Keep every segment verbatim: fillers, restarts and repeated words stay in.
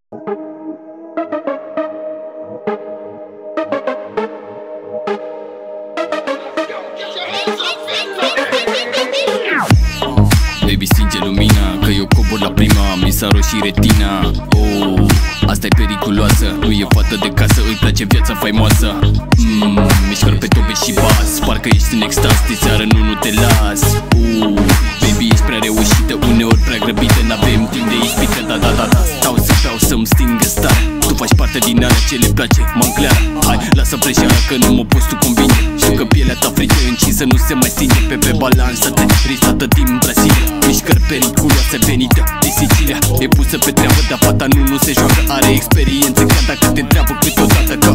Baby, stinge lumina, că eu cobor la prima. Mi s-a roșit retina. Oh, asta-i periculoasă. Nu e fată de casă, îi place viața faimoasă. mm, Mișcări pe tobe și bas, parcă ești în extaz. De seară nu, nu te las. uh, Baby, ești prea reușită, uneori prea grăbită. N-avem timp de ispită, da, da, da, da. Stau să beau să-mi stingă stare. Tu faci parte din alea ce le place, mă-n clar. Hai, lasă preșeara că nu mă poți tu convinge. Știu că pielea ta frică încinsă nu se mai stinge. Pe pe balansă-te, risată din Brazilia. Mișcări periculoase venită din Sicilia. E pusă pe treabă, dar fata nu, nu se joacă. Are experiență, chiar dacă te întreabă câteodată că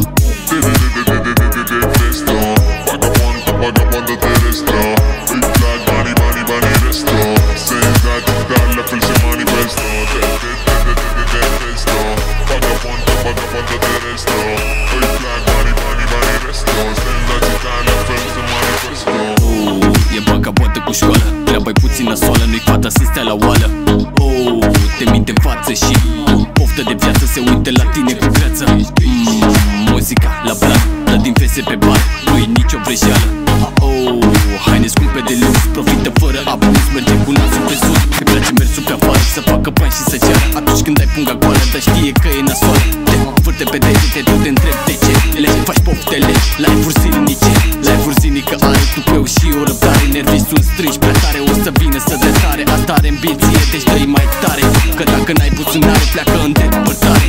e vagabondă cu școală, treaba-i puțin nasoală. Nu-i fata să stea la oală. Oh, te minte în față și poftă de viață se uită la tine cu greață. mm, Muzica la blan, dă din fese pe bar, nu-i nicio vreșeală. Oh, haine scumpe de lux, profită fără abuz, merge cu nasul pe sus. Îi place mersul pe afară, să facă bani și să ceară. Atunci când ai punga goală, dar știe că e nasoală. Te vârte pe degete, tu te întrebi de ce. Le faci poftele, live-uri zilnice. Live-uri zilnică are tupeu și o răbdare. Nervii sunt strânși prea tare, o să vină să dezare. Asta are ambiție, deci dă-i mai tare. Că dacă n-ai buzunare, pleacă în depărtare.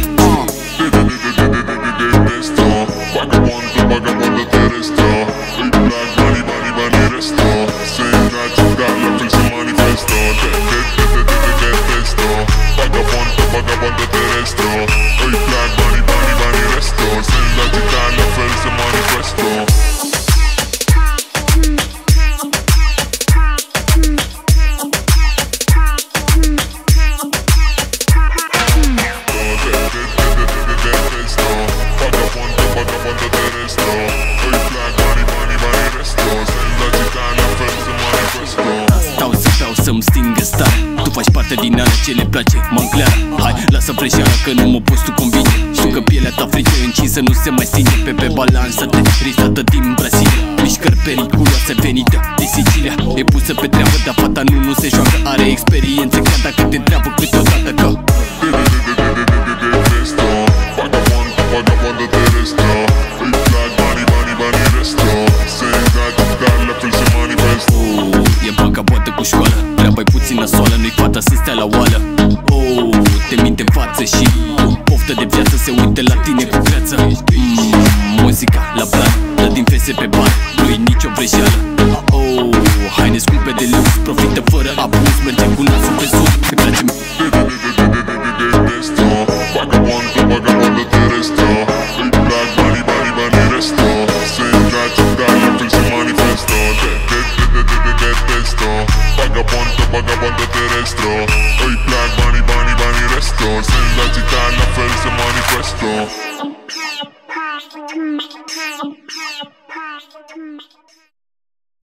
Să-mi stingă stare. Tu faci parte din alea ce le place, mă-n clar. Hai, lasă preșeara că nu mă poți tu convinge. Știu că pielea ta frică încinsă nu se mai stinge. Pe pe balansă-te, risată din Brazilia. Mișcări periculoase venită din Sicilia. E pusă pe treabă, dar fata nu, nu se joacă. Are experiență, chiar dacă te întreabă câteodată că e vagabondă cu școală, treaba-i puțin nasoală. Nu-i fata să stea la oală. Oh, te minte în față și poftă de viață se uită la tine cu greață. mm, Muzica la blan, dă din fese pe bar, nu-i nicio vreșeală. Oh, haine scumpe de lux, profită fără abuz, merge cu nasul pe sus. Îi place Vagabondă terestru, îi plac banii, banii, banii resto. Senzații tale la fel se manifestă.